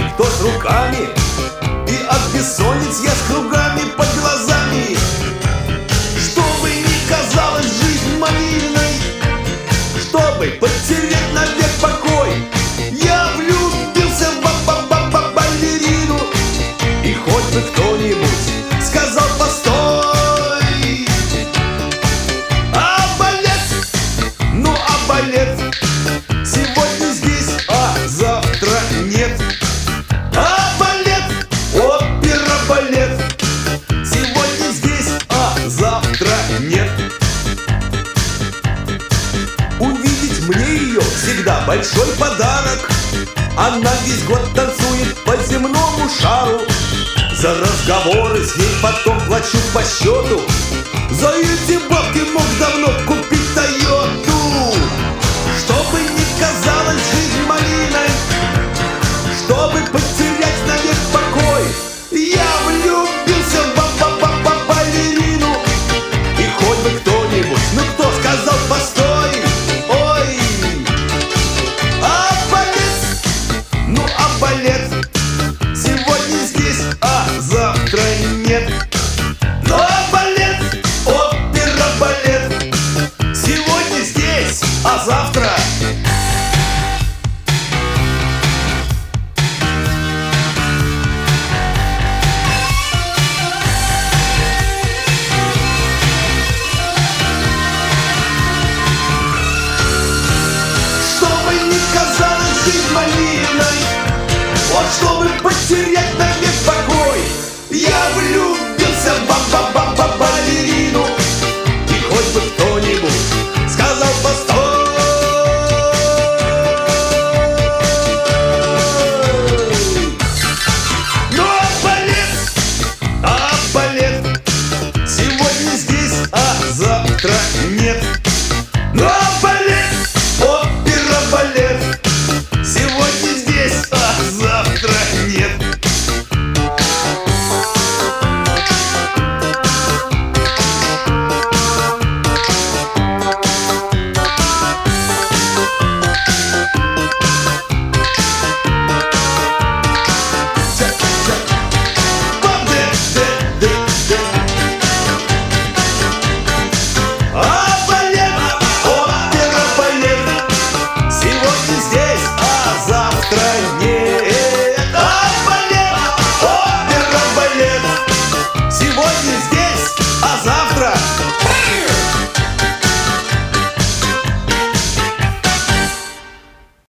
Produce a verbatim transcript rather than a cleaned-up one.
кто с руками, и от бессонниц я с кругами под глазами. Чтобы не казалась жизнь малиной, чтобы потерять навек покой, я влюбился в ба-ба-ба-балерину. И хоть бы кто-нибудь сказал постой, а балет, ну а балет сегодня здесь, а завтра нет. А балет, опера, балет сегодня здесь, а завтра нет. Увидеть мне ее всегда большой подарок. Она весь год танцует по земному шару. За разговоры с ней потом плачу по счету. За эти бабки мог давно купить Тойоту. Чтобы не казалась жизнь малиной, чтобы потерять навек покой,